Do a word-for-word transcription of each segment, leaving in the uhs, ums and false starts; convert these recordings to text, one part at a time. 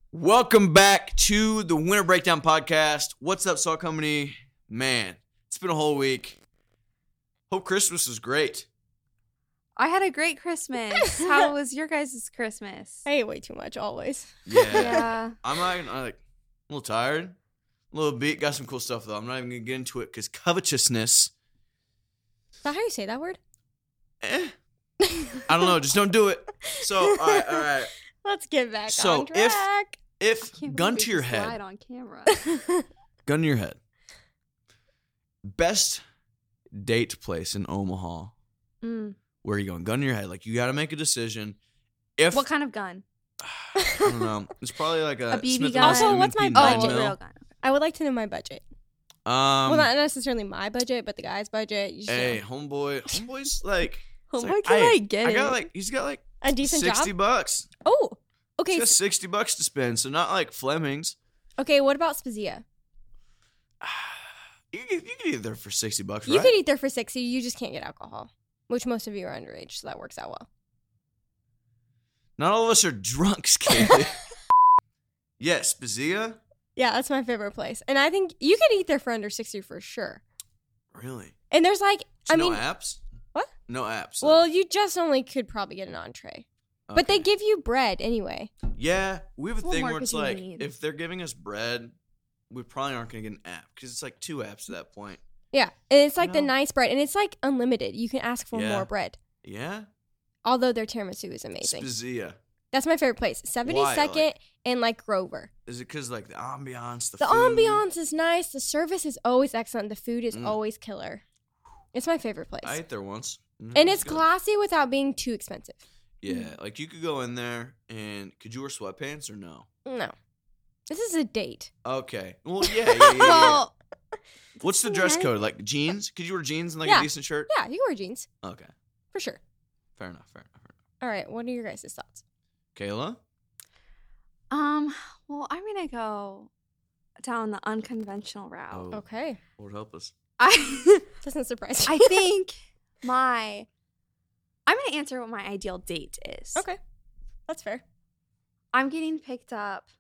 Welcome back to the Winter Breakdown Podcast. What's up, Salt Company? Man, it's been a whole week. Hope Christmas was great. I had a great Christmas. How was your guys' Christmas? I ate way too much, always. Yeah. Yeah. I'm not, I'm like, a little tired, a little beat. Got some cool stuff, though. I'm not even going to get into it because covetousness, Is that how you say that word? eh, I don't know. Just don't do it. So, all right, all right. Let's get back So, on if- track. If, Can't gun believe to we your just head, lied on camera. gun to your head, best date place in Omaha. Mm. Where are you going? Gun to your head. Like, you got to make a decision. If What kind of gun? I don't know. It's probably like a, A B B Smith and gun? Wesson Also, what's my M and P nine Oh, budget? a mil. real gun. I would like to know my budget. Um, well, not necessarily my budget, but the guy's budget. You just hey, know. homeboy, homeboy's like, Oh, it's why like, can't hey, I get I it? got like, he's got like A decent sixty job? bucks. Oh, He's okay. got s- sixty bucks to spend, so not like Fleming's. Okay, what about Spezia? You could, you could eat there for sixty bucks, You right? could eat there for sixty. You just can't get alcohol, which most of you are underage, so that works out well. Not all of us are drunks, kid. Yes, Spezia. Yeah, that's my favorite place. And I think you could eat there for under sixty for sure. Really? And there's like, So I no mean, apps. what? No apps. though. Well, you just only could probably get an entree. But they Okay. give you bread anyway. Yeah, we have a What thing more where could it's you like, need? if they're giving us bread, we probably aren't going to get an app because it's like two apps at that point. Yeah, and it's like the No. nice bread, and it's like unlimited. You can ask for Yeah. more bread. Yeah? Although their tiramisu is amazing. Spezia. That's my favorite place. seventy-second Like- and like Grover. Is it because like the ambiance, the, The food? ambiance is nice. The service is always excellent. The food is Mm. always killer. It's my favorite place. I ate there once. Mm, and it it's was good. classy without being too expensive. Yeah, like you could go in there and could you wear sweatpants or no? No. This is a date. Okay. Well, yeah, yeah, yeah. yeah, yeah. Well, What's the dress code? Like jeans? Could you wear jeans and like Yeah. a decent shirt? Yeah, you can wear jeans. Okay. For sure. Fair enough. Fair enough. Fair enough. All right, what are your guys' thoughts? Kayla? um, well, I'm gonna go down the unconventional route. Oh, Okay. Lord help us. I Doesn't surprise I me. think my I'm gonna answer what my ideal date is. Okay. That's fair. I'm getting picked up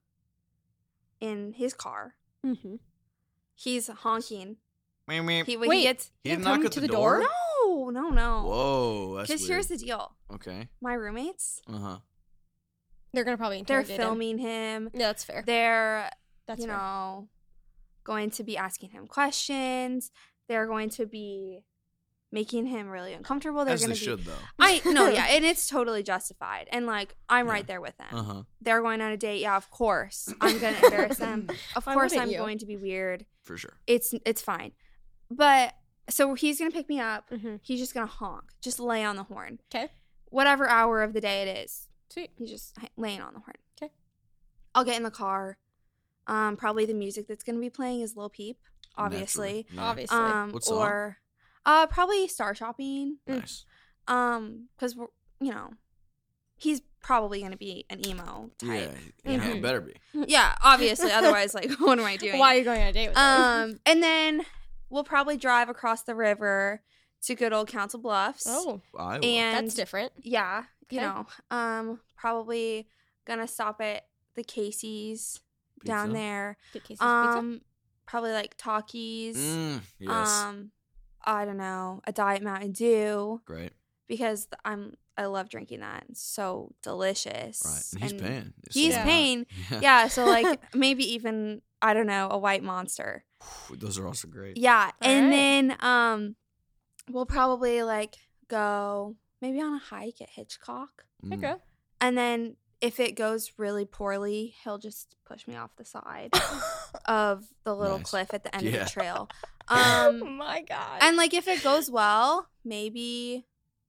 in his car. Mm-hmm. He's honking. Meow, meow. He, when Wait. he gets He You didn't come knock at to the, the door? door? no, no, no. Whoa, that's Because weird. here's the deal. Okay. My roommates, Uh-huh. They're going to probably they're interrogate him. filming him. Yeah, that's fair. They're, That's you fair. know, going to be asking him questions. They're going to be making him really uncomfortable. They're As going they to be. should, though. I no, yeah, and it's totally justified. And like, I'm Yeah. right there with them. Uh-huh. They're going on a date. Yeah, of course. I'm going to embarrass them. Of Why course, wouldn't I'm you? going to be weird. For sure. It's it's fine. But so he's going to pick me up. Mm-hmm. He's just going to honk, just lay on the horn. Okay. Whatever hour of the day it is. Sweet. He's just h- laying on the horn. 'Kay. I'll get in the car. Um, probably the music that's going to be playing is Lil Peep, obviously. Naturally. Yeah. Obviously. Um, What song? or uh, probably Star Shopping. Nice. Um, because we're you know, he's probably going to be an emo Yeah, type. yeah, Mhm. it better be. Yeah, obviously. Otherwise, like, what am I doing? Why are you going on a date with them? Um, and then we'll probably drive across the river to good old Council Bluffs. oh, I will. and that's different. yeah, you Okay. know, um, probably gonna stop at the Casey's down Pizza? there. Get Casey's pizza. Um, probably like Talkies. Mm, yes. Um, I don't know, a Diet Mountain Dew Great. because th- I'm I love drinking that. It's so delicious. Right. And he's paying. So He's why not? paying. Yeah. Yeah, so like maybe even I don't know, a White Monster. Those are also great. Yeah, and right. then um, we'll probably like go maybe on a hike at Hitchcock, Mm. Okay. and then if it goes really poorly, he'll just push me off the side of the little Nice. cliff at the end Yeah. of the trail. oh Um, my god. and like if it goes well, maybe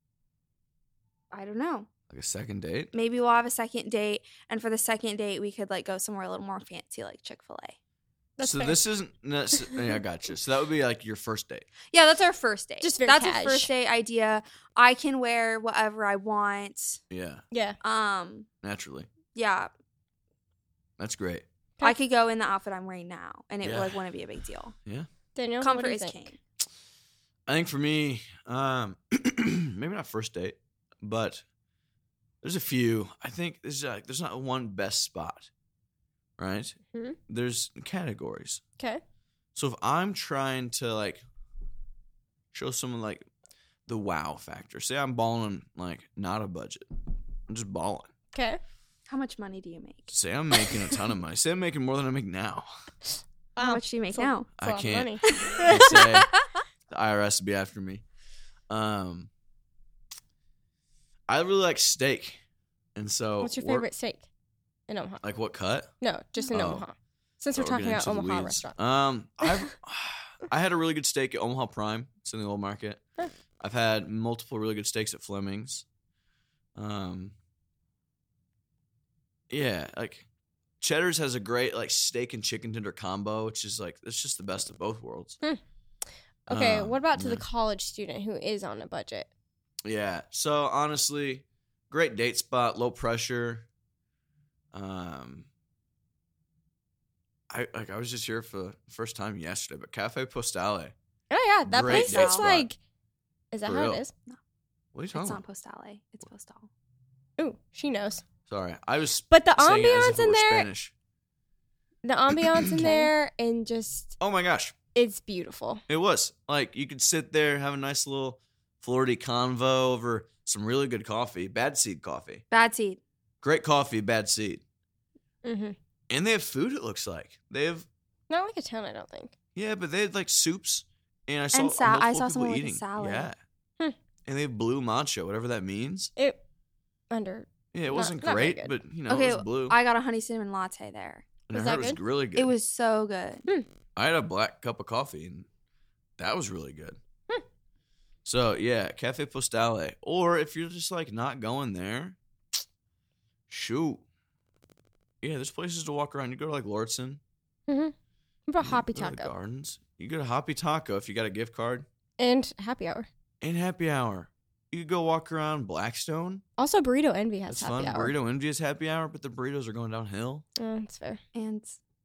I don't know. Like a second date? Maybe we'll have a second date, and for the second date, we could like go somewhere a little more fancy, like Chick-fil-A. That's so fair. this isn't. necess- yeah, I got you. So that would be like your first date. Yeah, that's our first date. Just very that's cash. a first date idea. I can wear whatever I want. Yeah, yeah. Um, naturally. yeah, That's great. I could go in the outfit I'm wearing now, and it Yeah. like wouldn't be a big deal. Yeah. Daniel, what Comfort do you is think? king. I think for me, um, maybe not first date, but there's a few. I think there's like there's not one best spot. right? Mhm. There's categories. Okay. So if I'm trying to like show someone like the wow factor, say I'm balling like not a budget, I'm just balling. Okay. How much money do you make? Say I'm making a ton of money. Say I'm making more than I make now. How much do you make It's a- now? it's a I lot of can't. money. I'd say the I R S would be after me. Um, I really like steak, and so What's your we're- favorite steak in Omaha? Like what cut? No, just in Oh. Omaha. Since So we're talking getting about into the Omaha weeds. restaurant. Um, I've I had a really good steak at Omaha Prime. It's in the old market. Huh. I've had multiple really good steaks at Fleming's. Um, yeah, like Cheddar's has a great like steak and chicken tender combo, which is like it's just the best of both worlds. Okay, Um, what about to the yeah. college student who is on a budget? Yeah. So honestly, great date spot, low pressure. Um, I like I was just here for the first time yesterday, but Cafe Postale. Oh yeah, that Great place date is spot. like. Is that For how real. it is? What are you It's talking not about? Postale. It's Postal. Ooh, she knows. Sorry, I was. But the saying it as if ambiance it in were there, Spanish. the ambiance in Okay. there, and just Oh my gosh, it's beautiful. it was like you could sit there, have a nice little Florida convo over some really good coffee, Bad Seed coffee, Bad seed. great coffee, Bad Seed, Mm-hmm. and they have food. It looks like they have. Not like a ton, I don't think. Yeah, but they had like soups, and I saw And sa- I multiple saw people someone with a eating. salad. Yeah, Hmm. and they have blue matcha, whatever that means. It under. Yeah, it Not- wasn't not very great, good. but you know Okay, it was blue. I got a honey cinnamon latte there. and was I heard that it was good? really good. It was so good. I had a black cup of coffee, and that was really good. Hmm. So yeah, Cafe Postale, or if you're just like not going there, shoot. Yeah, there's places to walk around. You go to like Lordson. Mm-hmm. What about you Hoppy go to the Taco Gardens. You go to Hoppy Taco if you got a gift card. and Happy Hour? And Happy Hour. You could go walk around Blackstone. Also, Burrito Envy has That's Happy fun. Hour. Burrito Envy is Happy Hour, but the burritos are going downhill. Oh, that's fair. And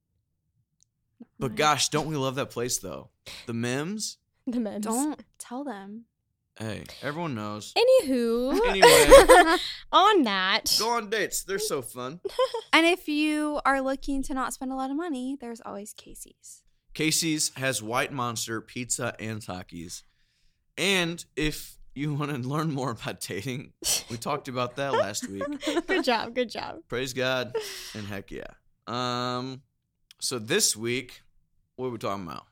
But Right. gosh, don't we love that place though? The Mims. The memes. don't tell them. Hey, everyone knows. Anywho, Anyway. on that, Go on dates. They're so fun. And if you are looking to not spend a lot of money, there's always Casey's. Casey's has White Monster pizza and Takis. And if you want to learn more about dating, we talked about that last week. good job, good job. Praise God and heck yeah. Um, so this week, what are we talking about?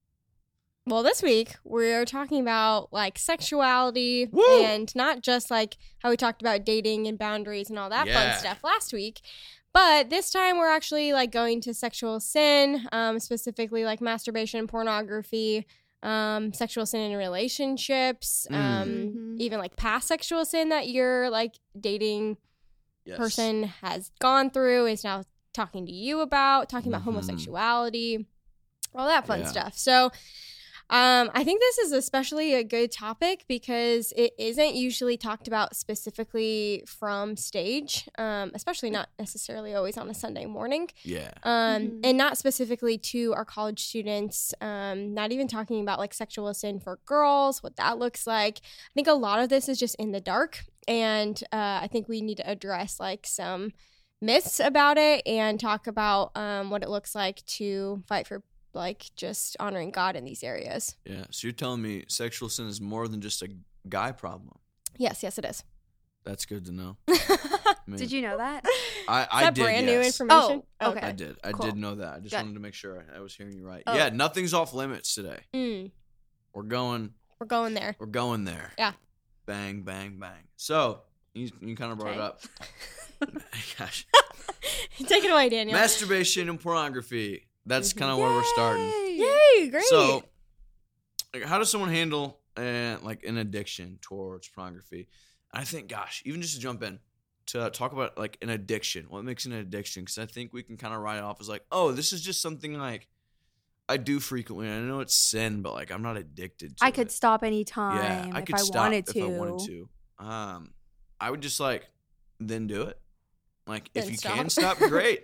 Well, this week we're talking about like sexuality Woo! and not just like how we talked about dating and boundaries and all that Yeah. fun stuff last week. But this time we're actually like going to sexual sin, um, specifically like masturbation, pornography, um, sexual sin in relationships, Mm. um, Mhm. even like past sexual sin that your like dating Yes. person has gone through, is now talking to you about, talking about Mhm. homosexuality, all that fun Yeah. stuff. So um, I think this is especially a good topic because it isn't usually talked about specifically from stage, um, especially not necessarily always on a Sunday morning, Yeah. um, Mhm. and not specifically to our college students, um, not even talking about like sexual sin for girls, what that looks like. I think a lot of this is just in the dark, and uh, I think we need to address like some myths about it and talk about um, what it looks like to fight for like just honoring God in these areas. Yeah. So you're telling me sexual sin is more than just a guy problem. Yes, yes, it is. That's good to know. I mean, Did you know that? I, Is I that did, brand new yes. information? Oh, okay. I did. I Cool. did know that. I just Good. wanted to make sure I was hearing you right. Oh. Yeah, nothing's off limits today. Mm, We're going we're going there. we're going there. Yeah. Bang, bang, bang. So you, you kind of brought it Okay. up. Gosh. Take it away, Daniel. Masturbation and pornography. That's Mhm. kind of where we're starting. Yay, great. So, like, how does someone handle uh, like an addiction towards pornography? I think, gosh, even just to jump in to talk about like an addiction, what makes an addiction? Because I think we can kind of write it off as like, oh, this is just something like I do frequently. I know it's sin, but like I'm not addicted to I it. could stop anytime yeah, I if could I stop wanted to. if I wanted to. Um, I would just like then do it. Like if Then you stop. can stop, great.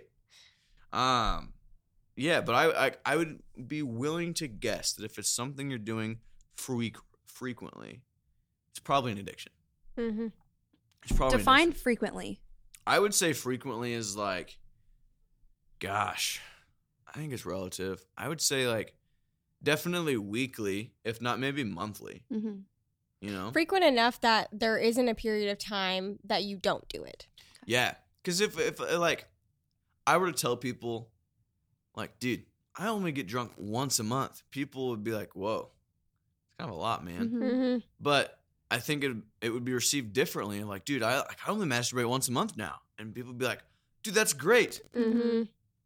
Um, yeah, but I, I I would be willing to guess that if it's something you're doing freak frequently, it's probably an addiction. Mhm. It's probably an Define addiction. frequently. I would say frequently is like Gosh, I think it's relative. I would say like definitely weekly, if not maybe monthly. Mm-hmm. You know, Frequent enough that there isn't a period of time that you don't do it. yeah. Because if if uh, like I were to tell people, like, dude, I only get drunk once a month, people would be like, whoa, it's kind of a lot, man. Mm-hmm. Mm-hmm. But I think it it would be received differently. Like, dude, I like I only masturbate once a month now, and people would be like, dude, that's great. Mm-hmm.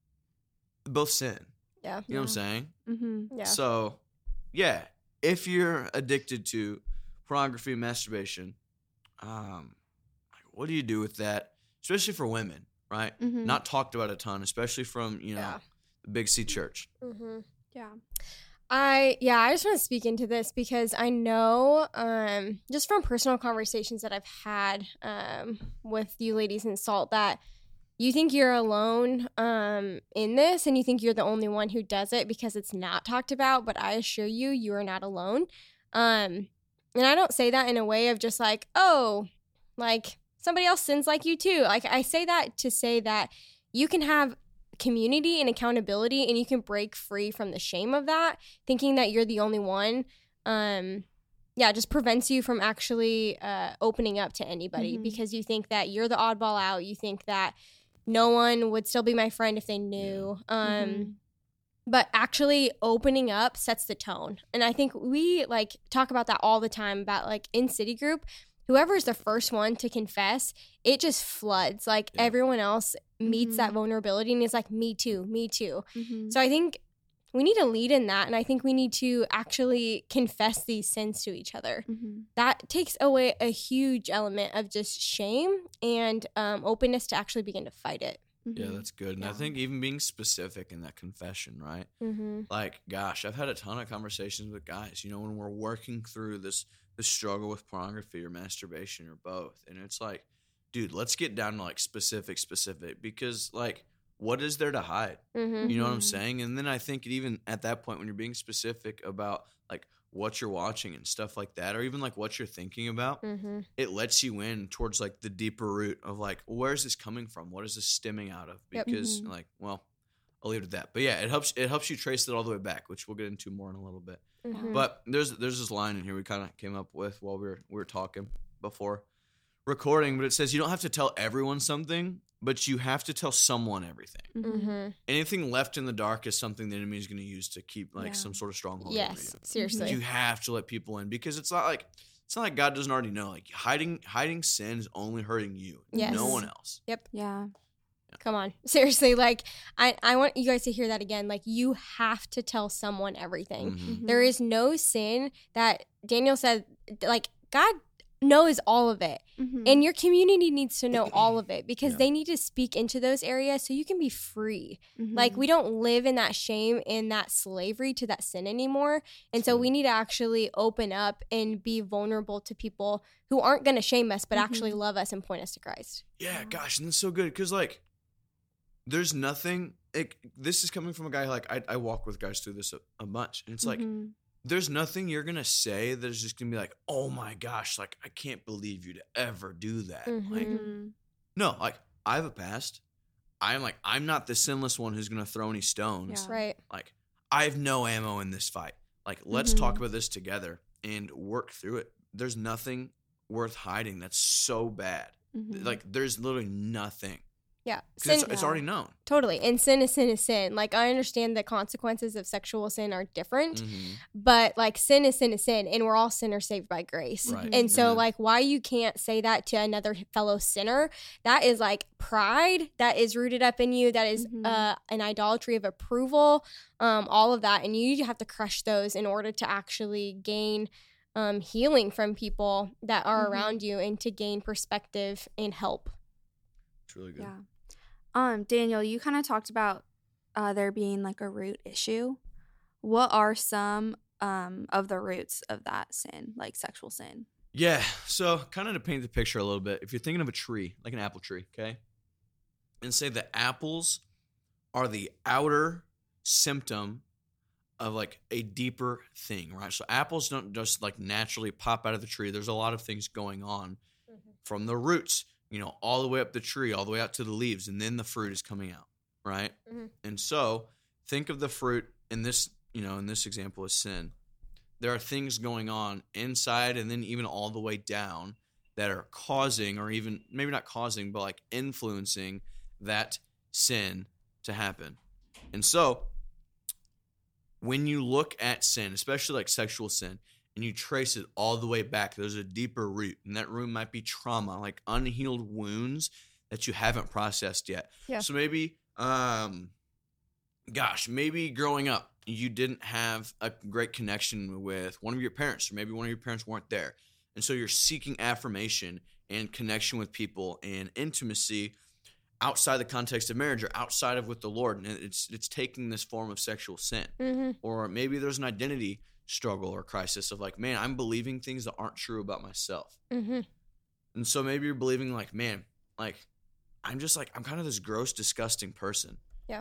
Both sin. Yeah. You know what I'm saying? Mm-hmm. Yeah. So, yeah, if you're addicted to pornography and masturbation, um, like, what do you do with that? Especially for women, right? Mm-hmm. Not talked about a ton, especially from, you know, Yeah. the Big C Church. Mm-hmm. Yeah. I yeah, I just want to speak into this because I know um just from personal conversations that I've had um with you ladies in SALT that you think you're alone um in this and you think you're the only one who does it because it's not talked about, but I assure you you are not alone. Um and I don't say that in a way of just like, "Oh, like somebody else sins like you too." Like I say that to say that you can have community and accountability and you can break free from the shame of that, thinking that you're the only one. Um yeah, just prevents you from actually uh opening up to anybody Mhm. because you think that you're the oddball out. You think that no one would still be my friend if they knew. Um Mhm. but actually opening up sets the tone. And I think we like talk about that all the time about like in City Group, whoever's the first one to confess, it just floods. Like Yeah. everyone else meets Mhm. that vulnerability and is like, me too, me too. Mm-hmm. So I think we need to lead in that. And I think we need to actually confess these sins to each other. Mm-hmm. That takes away a huge element of just shame and um, openness to actually begin to fight it. Yeah, that's good. And I Yeah. think even being specific in that confession, right? Mm-hmm. Like, gosh, I've had a ton of conversations with guys, you know, when we're working through this this struggle with pornography or masturbation or both. And it's like, dude, let's get down to like specific, specific, because like, what is there to hide? Mm-hmm. You know what I'm Mhm. saying? And then I think it even at that point when you're being specific about like what you're watching and stuff like that, or even like what you're thinking about, Mm-hmm. it lets you in towards like the deeper root of like, where is this coming from? What is this stemming out of? Yep. Because Mhm. like, well, I'll leave it at that. But yeah, it helps it helps you trace it all the way back, which we'll get into more in a little bit. Mm-hmm. But there's there's this line in here we kind of came up with while we were we were talking before recording, but it says you don't have to tell everyone something, but you have to tell someone everything. Mm-hmm. Anything left in the dark is something the enemy is going to use to keep like Yeah. some sort of stronghold. over Yes, you. seriously. You have to let people in because it's not like it's not like God doesn't already know. Like hiding hiding sin is only hurting you, Yes. no one else. Yeah. Come on. Seriously, like I, I want you guys to hear that again. Like you have to tell someone everything. Mhm. There is no sin that Daniel said like God knows all of it. Mm-hmm. And your community needs to know all of it because Yeah. they need to speak into those areas so you can be free. Mm-hmm. Like we don't live in that shame and that slavery to that sin anymore. And so True. we need to actually open up and be vulnerable to people who aren't going to shame us but Mhm. actually love us and point us to Christ. Yeah, gosh, and that's so good because like there's nothing. It, this is coming from a guy like I, I walk with guys through this a, a bunch, and it's like Mhm. there's nothing you're gonna say that is just gonna be like, oh my gosh, like I can't believe you'd ever do that. Like Mhm. Mhm. no, like I have a past. I'm like I'm not the sinless one who's gonna throw any stones. Yeah. Right. Like I have no ammo in this fight. Like let's talk Mhm. about this together and work through it. There's nothing worth hiding that's so bad. Mhm. Like there's literally nothing Yeah. because Sin, it's, it's Yeah. already known. totally. And sin is sin is sin. Like I understand the consequences of sexual sin are different, Mhm. but like sin is sin is sin and we're all sinners saved by grace. Right. And so Amen. like why you can't say that to another fellow sinner, that is like pride that is rooted up in you, that is Mhm. uh an idolatry of approval, um all of that, and you have to crush those in order to actually gain um healing from people that are Mhm. around you and to gain perspective and help. It's really good. Yeah. Um, Daniel, you kind of talked about uh, there being like a root issue. What are some um, of the roots of that sin, like sexual sin? Yeah. So, kind of to paint the picture a little bit, if you're thinking of a tree, like an apple tree, okay, and say the apples are the outer symptom of like a deeper thing, right? So, apples don't just like naturally pop out of the tree. There's a lot of things going on from the roots, you know, all the way up the tree, all the way out to the leaves, and then the fruit is coming out, right? Mhm. And so think of the fruit in this, you know, in this example is sin. There are things going on inside and then even all the way down that are causing, or even maybe not causing, but like influencing that sin to happen. And so when you look at sin, especially like sexual sin, and you trace it all the way back, there's a deeper root. And that root might be trauma, like unhealed wounds that you haven't processed yet. Yeah. So maybe, um, gosh, maybe growing up, you didn't have a great connection with one of your parents, or maybe one of your parents weren't there. And so you're seeking affirmation and connection with people and intimacy outside the context of marriage or outside of with the Lord. And it's it's taking this form of sexual sin. Mm-hmm. Or maybe there's an identity struggle or crisis of like, man, I'm believing things that aren't true about myself. Mm-hmm. And so maybe you're believing like, man, like, I'm just like, I'm kind of this gross, disgusting person. Yeah.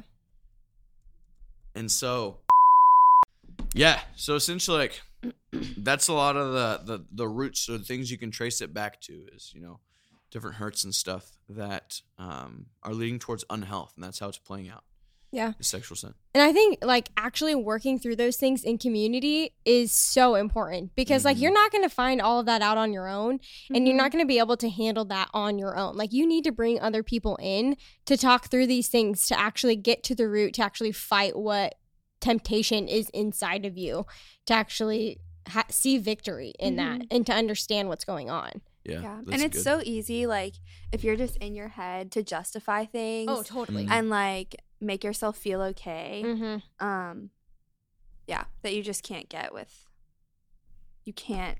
And so, yeah. So essentially, like, that's a lot of the, the, the roots or the things you can trace it back to is, you know, different hurts and stuff that um, are leading towards unhealth. And that's how it's playing out. Yeah. Is sexual sin. And I think like actually working through those things in community is so important because like Mhm. you're not going to find all of that out on your own and you're Mhm. not going to be able to handle that on your own. Like you need to bring other people in to talk through these things to actually get to the root, to actually fight what temptation is inside of you, to actually ha- see victory in that Mhm. and to understand what's going on. Yeah. Yeah. that's And it's good. so easy, like, if you're just in your head to justify things totally. Mhm. and, like, make yourself feel okay. Mm-hmm. Um, yeah, that you just can't get with. You can't.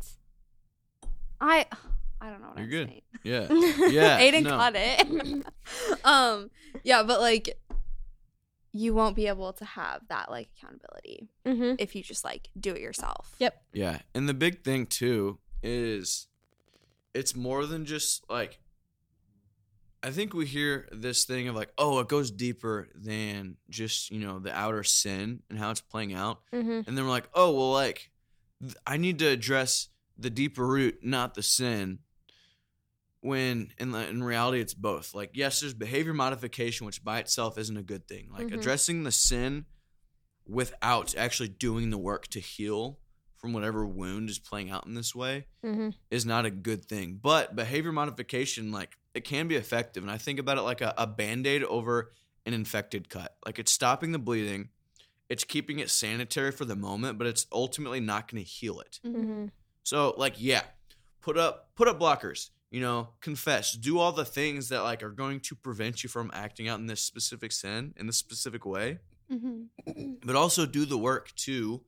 I I don't know what You're I'm good. saying. Yeah. Yeah. Aiden no. caught it. um, yeah, but like, you won't be able to have that like accountability Mm-hmm. if you just like do it yourself. Yep. Yeah. And the big thing too is it's more than just like, I think we hear this thing of like, oh, it goes deeper than just, you know, the outer sin and how it's playing out. Mm-hmm. And then we're like, oh, well, like, th- I need to address the deeper root, not the sin. When in, the, in reality, it's both. Like, yes, there's behavior modification, which by itself isn't a good thing. Like, Mhm. addressing the sin without actually doing the work to heal from whatever wound is playing out in this way Mm-hmm. is not a good thing. But behavior modification, like, it can be effective. And I think about it like a, a Band-Aid over an infected cut. Like, it's stopping the bleeding. It's keeping it sanitary for the moment, but it's ultimately not going to heal it. Mm-hmm. So, like, yeah, put up put up blockers, you know, confess, do all the things that, like, are going to prevent you from acting out in this specific sin in this specific way. Mm-hmm. But also do the work to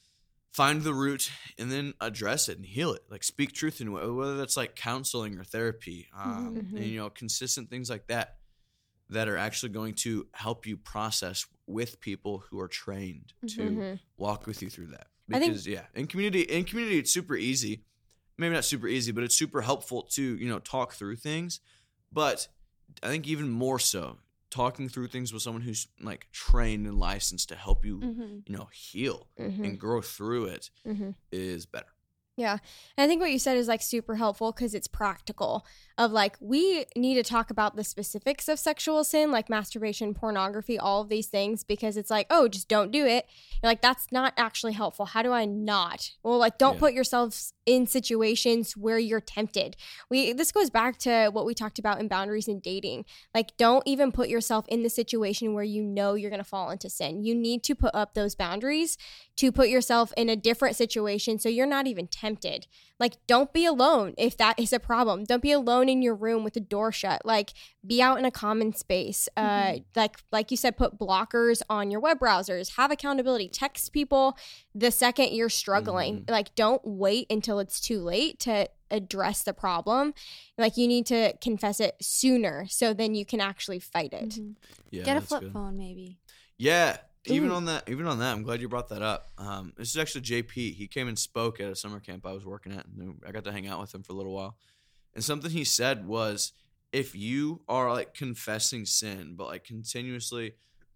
find the root and then address it and heal it. Like, speak truth into it, whether that's like counseling or therapy, um, Mhm. and, you know, consistent things like that that are actually going to help you process with people who are trained to Mm-hmm. walk with you through that. I think- Because, yeah, in community, in community, it's super easy. Maybe not super easy, but it's super helpful to, you know, talk through things. But I think even more so, talking through things with someone who's like trained and licensed to help you, Mm-hmm. you know, heal Mm-hmm. and grow through it Mm-hmm. is better. Yeah. And I think what you said is like super helpful because it's practical of like, we need to talk about the specifics of sexual sin, like masturbation, pornography, all of these things, because it's like, oh, just don't do it. You're like, that's not actually helpful. How do I not? Well, like, don't Yeah. put yourselves in situations where you're tempted. We, this goes back to what we talked about in boundaries in dating. Like, don't even put yourself in the situation where you know you're going to fall into sin. You need to put up those boundaries to put yourself in a different situation so you're not even tempted. Like, don't be alone if that is a problem. Don't be alone in your room with the door shut. Like, be out in a common space. Uh, Mhm. like, like you said, put blockers on your web browsers. Have accountability. Text people the second you're struggling. Mhm. Like, don't wait until it's too late to address the problem. Like, you need to confess it sooner so then you can actually fight it. Mm-hmm. Yeah, Get a that's flip good. phone, maybe. Yeah, even Ooh. on that, even on that, I'm glad you brought that up. Um, this is actually J P. He came and spoke at a summer camp I was working at, and I got to hang out with him for a little while. And something he said was, if you are like confessing sin, but like continuously,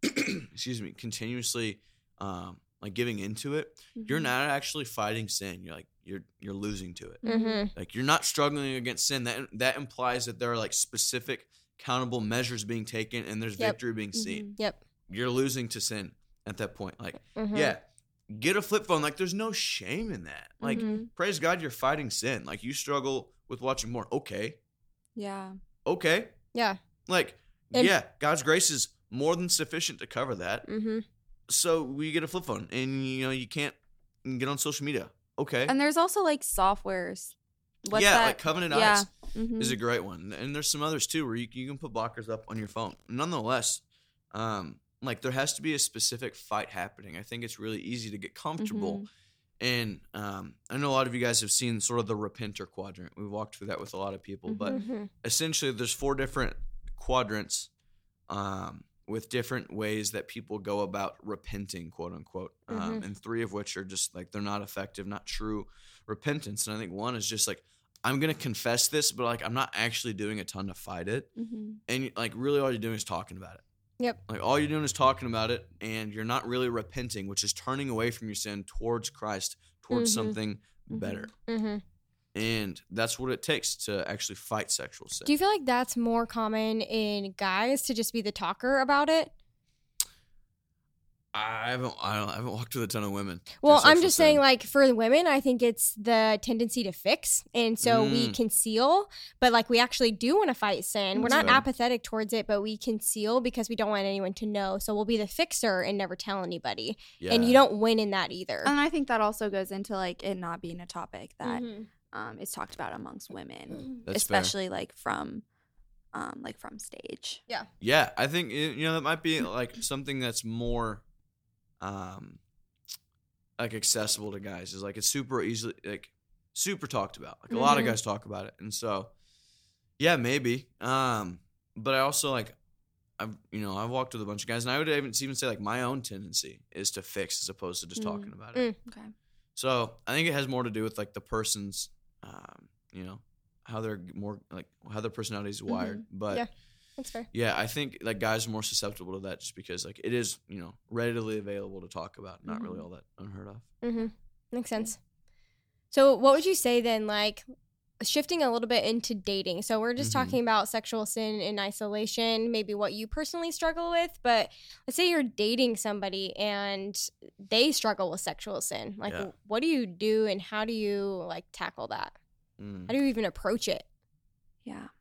excuse me, continuously, um, like giving into it, you're Mhm. not actually fighting sin. You're like you're you're losing to it. Mm-hmm. Like, you're not struggling against sin. That that implies that there are like specific accountable measures being taken and there's Yep. victory being seen. Mhm. Yep. You're losing to sin at that point. Like, Mhm. yeah, get a flip phone. Like, there's no shame in that. Like, Mhm. praise God, you're fighting sin. Like, you struggle with watching more. Okay. Yeah. Okay. Yeah. Like, And- yeah, God's grace is more than sufficient to cover that. Mm-hmm. So we get a flip phone and, you know, you can't get on social media. Okay. And there's also like softwares. What's yeah, that? like Covenant Yeah. Eyes Mhm. is a great one. And there's some others too where you, you can put blockers up on your phone. Nonetheless, um, like there has to be a specific fight happening. I think it's really easy to get comfortable. Mhm. And um, I know a lot of you guys have seen sort of the repenter quadrant. We've walked through that with a lot of people. But Mm-hmm. essentially, there's four different quadrants um, with different ways that people go about repenting, quote unquote. Um, Mhm. and three of which are just like they're not effective, not true repentance. And I think one is just like, I'm going to confess this, but like I'm not actually doing a ton to fight it. Mhm. And like really all you're doing is talking about it. Yep. Like all you're doing is talking about it and you're not really repenting, which is turning away from your sin towards Christ, towards Mhm. something Mhm. better. Mm-hmm. And that's what it takes to actually fight sexual sin. Do you feel like that's more common in guys to just be the talker about it? I haven't I, don't, I haven't walked with a ton of women. through Well, I'm sexual just sin. saying, like, for the women, I think it's the tendency to fix. And so we Mm. conceal, but like, we actually do want to fight sin. We're That's not fair. apathetic towards it, but we conceal because we don't want anyone to know. So we'll be the fixer and never tell anybody. yeah. And you don't win in that either. And I think that also goes into like it not being a topic that Mhm. um is talked about amongst women, That's fair. especially like from um like from stage. Yeah, I think you know that might be like something that's more um like accessible to guys. Is like it's super easily like super talked about. Like a lot of Mhm. guys talk about it. And so yeah, maybe. Um but I also like I've you know, I've walked with a bunch of guys and I would even even say like my own tendency is to fix as opposed to just Mm. talking about it. Mm. Okay. So I think it has more to do with like the person's, um, you know, how they're more like how their personality is wired. But Yeah. That's fair. yeah, I think like guys are more susceptible to that just because like it is, you know, readily available to talk about, not really Mhm. all that unheard of. Mm-hmm. Makes sense. So what would you say then, like, shifting a little bit into dating? So we're just Mhm. talking about sexual sin in isolation, maybe what you personally struggle with, but let's say you're dating somebody and they struggle with sexual sin. Like, Yeah. what do you do and how do you, like, tackle that? Mm. How do you even approach it? Yeah.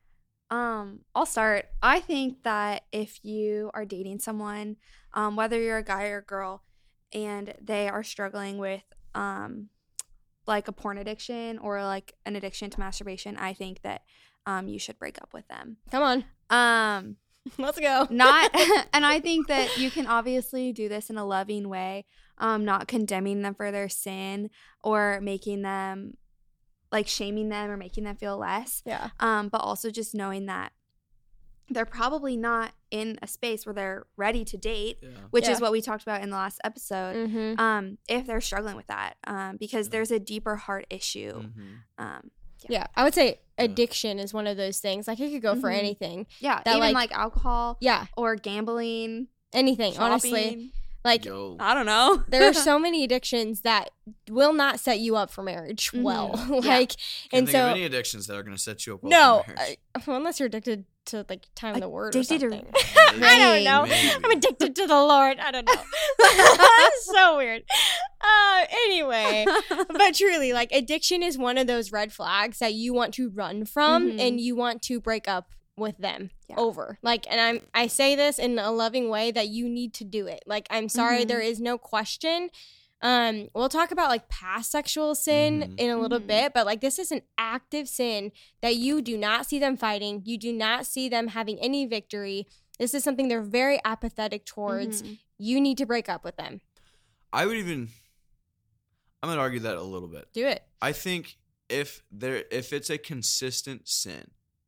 Um, I'll start. I think that if you are dating someone, um, whether you're a guy or a girl, and they are struggling with um, like a porn addiction or like an addiction to masturbation, I think that um, you should break up with them. Come on. Um, Let's go. not, and I think that you can obviously do this in a loving way, um, not condemning them for their sin or making them like shaming them or making them feel less. Yeah. Um, but also just knowing that they're probably not in a space where they're ready to date, Yeah. which Yeah. is what we talked about in the last episode. Mm-hmm. Um, if they're struggling with that, um, because Yeah. there's a deeper heart issue. Mhm. Um, Yeah. I would say Yeah. addiction is one of those things. Like, it could go for Mhm. anything. yeah, That, even like- like, alcohol Yeah. or gambling, Anything, honestly. shopping. Like, Yo. I don't know. there are so many addictions that will not set you up for marriage Mhm. well. Yeah. like, Can't and think of so any addictions that are going to set you up well no, for marriage. I, well, unless you're addicted to like time in the word or Addicted to something. Maybe. I don't know. Maybe. I'm addicted to the Lord. I don't know. That's so weird. Uh, anyway, but truly, like, addiction is one of those red flags that you want to run from Mhm. and you want to break up with them Yeah. over. Like, and I'm I say this in a loving way that you need to do it. Like, I'm sorry, Mhm. there is no question. Um, we'll talk about like past sexual sin Mhm. in a little Mhm. bit, but like this is an active sin that you do not see them fighting. You do not see them having any victory. This is something they're very apathetic towards. Mhm. You need to break up with them. I would even I'm going to argue that a little bit. Do it. I think if there if it's a consistent sin,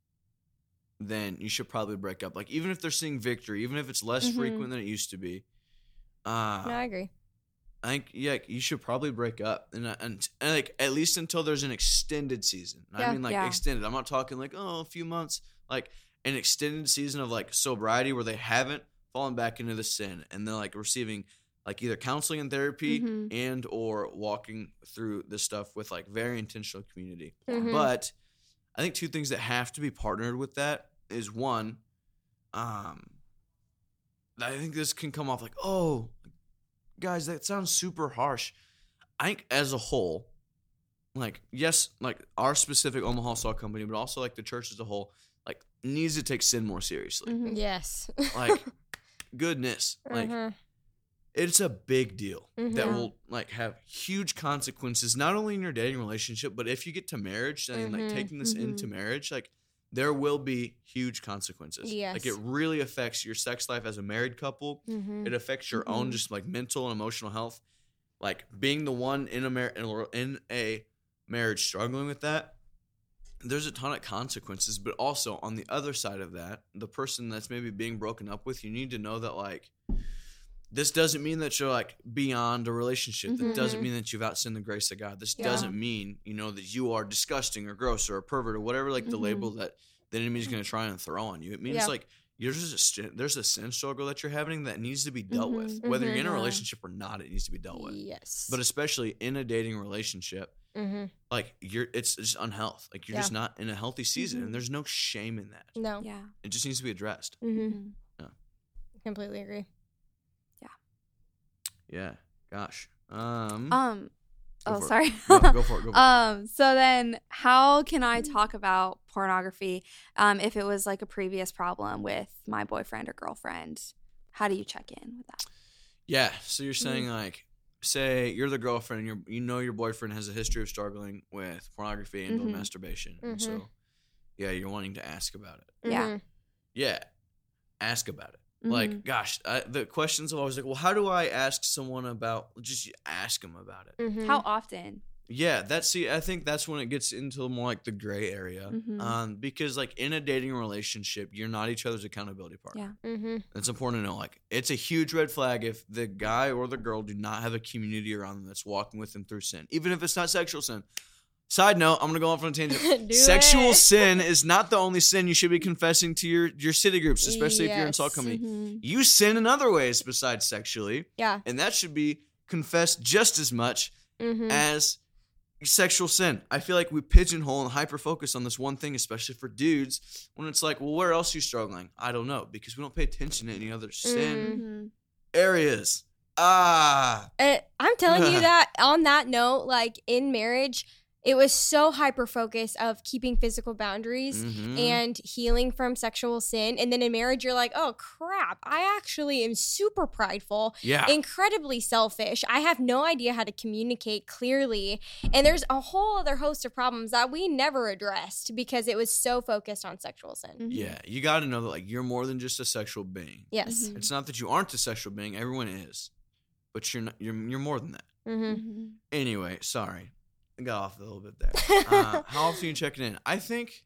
then you should probably break up. Like even if they're seeing victory, even if it's less Mhm. frequent than it used to be, uh, No, I agree. I think yeah, you should probably break up, and, uh, and, and like at least until there's an extended season. I Yeah. mean like Yeah. extended. I'm not talking like oh a few months, like an extended season of like sobriety where they haven't fallen back into the sin and they're like receiving like either counseling and therapy Mhm. and or walking through this stuff with like very intentional community. Mhm. But I think two things that have to be partnered with that is one, um, I think this can come off like, oh, guys, that sounds super harsh. I think as a whole, like, yes, like our specific Omaha Salt Company, but also like the church as a whole, like needs to take sin more seriously. Mhm. Yes. Like, goodness, like Uh-huh. it's a big deal that Mhm. will like have huge consequences, not only in your dating relationship, but if you get to marriage and like Mhm. taking this Mhm. into marriage, like there will be huge consequences. Like it Yes. really affects your sex life as a married couple. Mhm. It affects your own Mhm. just like mental and emotional health. Like being the one in a mar- in a- in a marriage struggling with that, there's a ton of consequences. But also on the other side of that, the person that's maybe being broken up with, you need to know that like this doesn't mean that you're like beyond a relationship. That doesn't Mhm. mean that you've outsinned the grace of God. This Yeah. doesn't mean, you know, that you are disgusting or gross or a pervert or whatever like the Mhm. label that the enemy's going to try and throw on you. It means Yeah. like you're just a, st- there's a sin struggle that you're having that needs to be dealt with. Mhm. Whether you're Mhm. in a Yeah. relationship or not, it needs to be dealt with. Yes. But especially in a dating relationship, Mhm. like you're it's just unhealth. Like you're Yeah. just not in a healthy season, Mhm. and there's no shame in that. No. Yeah. It just needs to be addressed. Mhm. Mhm. Completely agree. Yeah. Gosh. Um. Um. Go Oh, for it. sorry. go, go for it. Go for it. Um. So then, how can I talk about pornography? Um, if it was like a previous problem with my boyfriend or girlfriend, how do you check in with that? Yeah. So you're saying like, say you're the girlfriend, and you're you know your boyfriend has a history of struggling with pornography and or Mhm. masturbation, and Mhm. so yeah, you're wanting to ask about it. Yeah. Mhm. Yeah. Ask about it. Like, Mhm. gosh, I, the questions are always like, well, how do I ask someone about? Just ask them about it. Mhm. How often? Yeah, that's see, I think that's when it gets into more like the gray area, Mhm. um, because like in a dating relationship, you're not each other's accountability partner. Yeah. Mhm. It's important to know. Like, it's a huge red flag if the guy or the girl do not have a community around them that's walking with them through sin, even if it's not sexual sin. Side note, I'm gonna go off on a tangent. Do Sexual it. sin is not the only sin you should be confessing to your your city groups, especially if you're in Yes. Salt Company. Mhm. You sin in other ways besides sexually, Yeah. and that should be confessed just as much Mhm. as sexual sin. I feel like we pigeonhole and hyper focus on this one thing, especially for dudes, when it's like, well, where else are you struggling? I don't know, because we don't pay attention to any other sin Mhm. areas. Ah, Uh, I'm telling you that on that note, like in marriage, it was so hyper focused of keeping physical boundaries Mhm. and healing from sexual sin. And then in marriage, you're like, oh crap, I actually am super prideful, yeah, incredibly selfish. I have no idea how to communicate clearly. And there's a whole other host of problems that we never addressed because it was so focused on sexual sin. Mhm. yeah. You got to know that like you're more than just a sexual being. Yes. Mhm. It's not that you aren't a sexual being; everyone is, but you're not. You're you're more than that. Mm-hmm. Mhm. Anyway, sorry, I got off a little bit there. Uh, how often are you checking in? I think,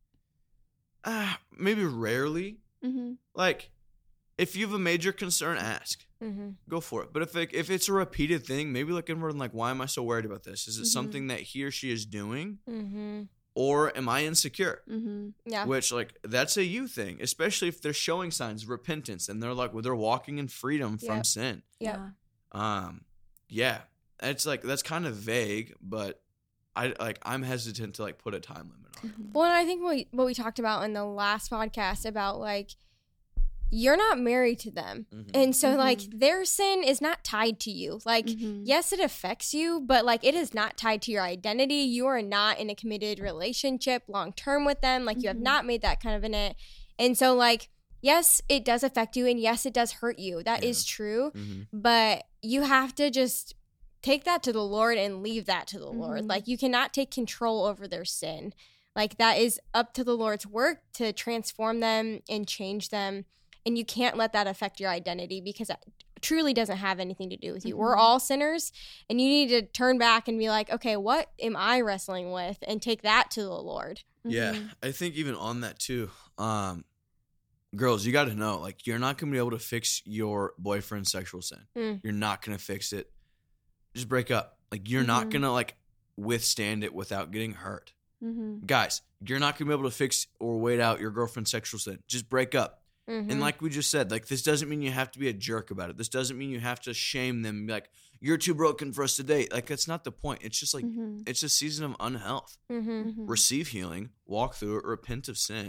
uh, maybe rarely. Mhm. Like, if you have a major concern, ask. Mm-hmm. Go for it. But if it, if it's a repeated thing, maybe look inward and like, why am I so worried about this? Is it Mhm. something that he or she is doing, Mm-hmm. or am I insecure? Mhm. Yeah. Which like that's a you thing, especially if they're showing signs of repentance and they're like, well, they're walking in freedom from Yep. sin. Yep. Yeah. Um, yeah, it's like that's kind of vague, but I like I'm hesitant to like put a time limit on it. Mhm. Well, and I think what we, what we talked about in the last podcast about like you're not married to them. Mhm. And so like Mhm. their sin is not tied to you. Like Mhm. yes, it affects you, but like it is not tied to your identity. You are not in a committed relationship long term with them. Like you have Mhm. not made that kind of in it. And so like yes, it does affect you and yes, it does hurt you. That is Yeah. true. Mhm. But you have to just take that to the Lord and leave that to the Lord. Mhm. Like you cannot take control over their sin. Like that is up to the Lord's work to transform them and change them. And you can't let that affect your identity because it truly doesn't have anything to do with you. We're Mhm. all sinners and you need to turn back and be like, okay, what am I wrestling with? And take that to the Lord. Yeah, Mhm. I think even on that too, um, girls, you got to know like you're not gonna be able to fix your boyfriend's sexual sin. Mm. You're not gonna fix it. Just break up. Like you're not Mhm. gonna like withstand it without getting hurt. Mhm. Guys, you're not gonna be able to fix or wait out your girlfriend's sexual sin. Just break up. Mhm. And like we just said, like this doesn't mean you have to be a jerk about it. This doesn't mean you have to shame them and be like, you're too broken for us to date. Like that's not the point. It's just like Mhm. it's a season of unhealth. Mhm. Mhm. Receive healing, walk through it, repent of sin,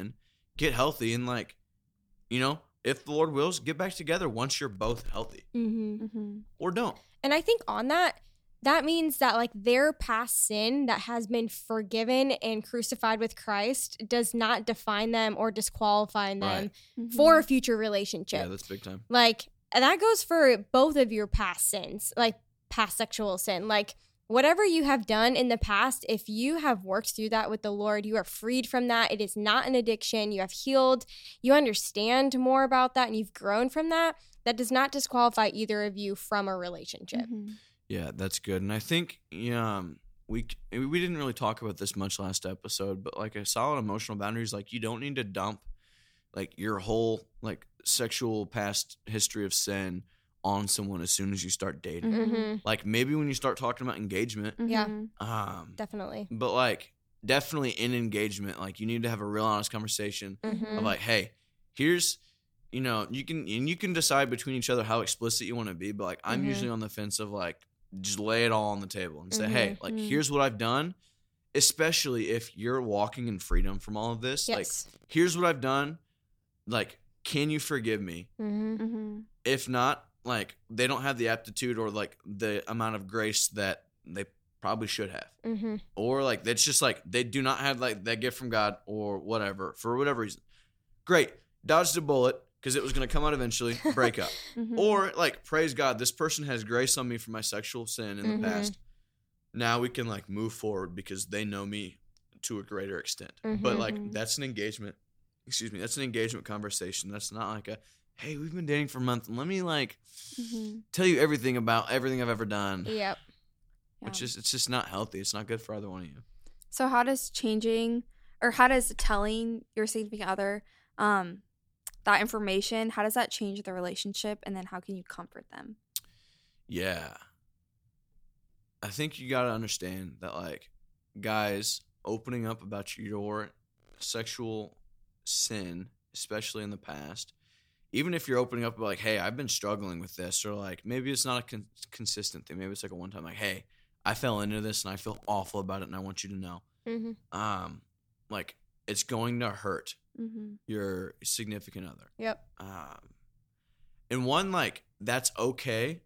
get healthy and like, you know, if the Lord wills, get back together once you're both healthy, Mm-hmm. Mm-hmm. or don't. And I think on that, that means that like their past sin that has been forgiven and crucified with Christ does not define them or disqualify them Right. Mm-hmm. for a future relationship. Yeah, that's big time. Like, and that goes for both of your past sins, like past sexual sin. Like, whatever you have done in the past, if you have worked through that with the Lord, you are freed from that. It is not an addiction. You have healed. You understand more about that and you've grown from that. That does not disqualify either of you from a relationship. Mm-hmm. Yeah, that's good. And I think yeah, um, we we didn't really talk about this much last episode, but like a solid emotional boundaries, like you don't need to dump like your whole like sexual past history of sin on someone as soon as you start dating. Mhm. Mm-hmm. Like maybe when you start talking about engagement, Yeah. Mm-hmm. um, Definitely. but like definitely in engagement, like you need to have a real honest conversation Mm-hmm. of like, hey, here's, you know, you can and you can decide between each other how explicit you want to be, but like I'm Mhm. usually on the fence of like just lay it all on the table and say, hey, like Mhm. here's what I've done, especially if you're walking in freedom from all of this. Yes. Like here's what I've done. Like, can you forgive me? Mm-hmm. Mm-hmm. If not, like they don't have the aptitude or like the amount of grace that they probably should have. Mm-hmm. Or like it's just like they do not have like that gift from God or whatever for whatever reason. Great, dodged a bullet because it was going to come out eventually. Break up, Mm-hmm. or like praise God, this person has grace on me for my sexual sin in the Mhm. past. Now we can like move forward because they know me to a greater extent. Mhm. But like Mhm. that's an engagement. Excuse me, that's an engagement conversation. That's not like a hey, we've been dating for a month. Let me like Mm-hmm. tell you everything about everything I've ever done. Yep. Which is it's just not healthy. It's not good for either one of you. So how does changing or how does telling your significant other um that information, how does that change the relationship, and then how can you comfort them? Yeah. I think you got to understand that, like, guys opening up about your sexual sin, especially in the past, even if you're opening up about, like, hey, I've been struggling with this, or, like, maybe it's not a con- consistent thing. Maybe it's, like, a one time, like, hey, I fell into this and I feel awful about it and I want you to know. Mm-hmm. Um, like, it's going to hurt Mm-hmm. your significant other. Yep. Um, and one, like, that's okay.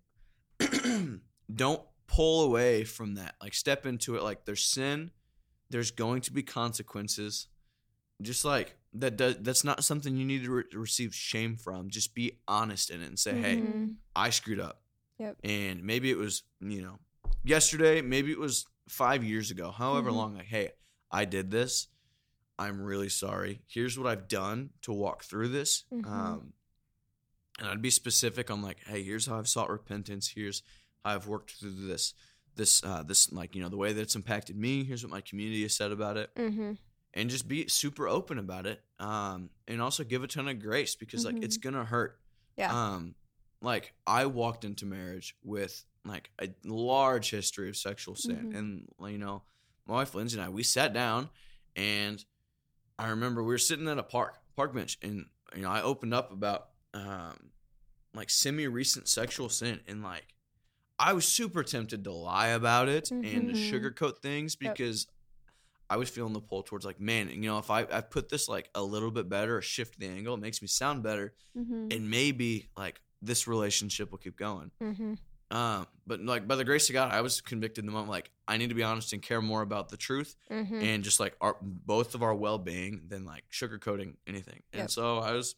Don't pull away from that. Like, step into it. Like, there's sin. There's going to be consequences. Just like that. Does, that's not something you need to re- receive shame from. Just be honest in it and say, hey, Mhm. I screwed up. Yep. And maybe it was, you know, yesterday. Maybe it was five years ago. However Mhm. long. Like, hey, I did this. I'm really sorry. Here's what I've done to walk through this. Mhm. Um, and I'd be specific on like, hey, here's how I've sought repentance. Here's how I've worked through this, this, uh, this, like, you know, the way that it's impacted me. Here's what my community has said about it. Mm-hmm. And just be super open about it. Um, and also give a ton of grace because like Mhm. it's gonna hurt. Yeah. Um, like I walked into marriage with like a large history of sexual sin, Mhm. and you know, my wife Lindsay and I, we sat down, and I remember we were sitting at a park park bench, and you know, I opened up about um, like semi recent sexual sin, and like I was super tempted to lie about it and to Mhm. sugarcoat things Yep. because I was feeling the pull towards like, man, you know, if I, I put this like a little bit better or shift the angle, it makes me sound better, Mm-hmm. and maybe like this relationship will keep going. Mm-hmm. Um, but like by the grace of God, I was convicted in the moment. Like I need to be honest and care more about the truth Mm-hmm. and just like our both of our well being than like sugarcoating anything. And Yep. so I was,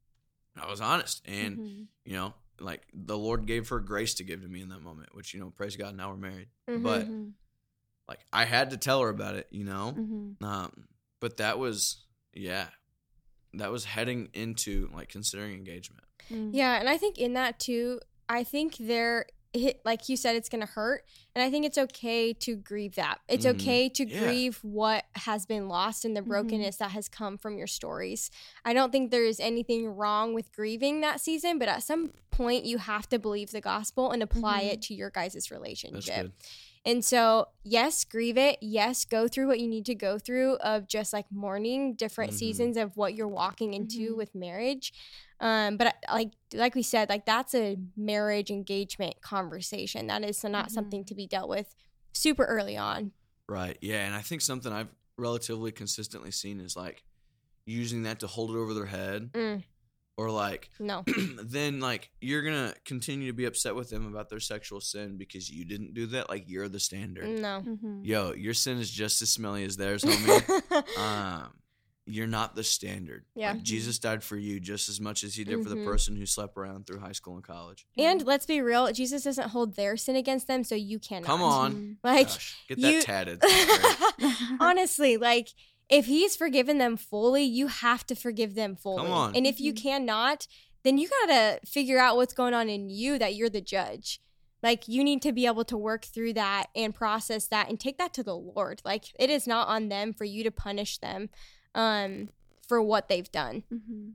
I was honest, and Mm-hmm. you know, like the Lord gave her grace to give to me in that moment, which you know, praise God, now we're married. Mhm. But Mm-hmm. like I had to tell her about it, you know. Mm-hmm. Um, but that was yeah, that was heading into like considering engagement. Mm-hmm. Yeah, and I think in that too, I think there, it, like you said, it's gonna hurt, and I think it's okay to grieve that. It's Mhm. okay to Yeah. grieve what has been lost and the Mhm. brokenness that has come from your stories. I don't think there is anything wrong with grieving that season, but at some point you have to believe the gospel and apply Mhm. it to your guys' That's relationship. good. And so, yes, grieve it. Yes, go through what you need to go through of just like mourning different Mhm. seasons of what you're walking into Mhm. with marriage. Um, but I- like like we said, like that's a marriage engagement conversation. That is not Mhm. something to be dealt with super early on. Right. Yeah. And I think something I've relatively consistently seen is like, using that to hold it over their head, Mm, or like, no. then like you're gonna continue to be upset with them about their sexual sin because you didn't do that. Like you're the standard. No. Mhm. Yo, your sin is just as smelly as theirs, homie. um, you're not the standard. Yeah. Like, Jesus died for you just as much as he did for the Mhm. person who slept around through high school and college. And let's be real, Jesus doesn't hold their sin against them, so you cannot. Come on. Mhm. Like, Gosh, get that you- tatted. That's great. honestly, like, if he's forgiven them fully, you have to forgive them fully. Come on. And if you Mhm. cannot, then you gotta figure out what's going on in you that you're the judge. Like, you need to be able to work through that and process that and take that to the Lord. Like, it is not on them for you to punish them um, for what they've done. Mhm.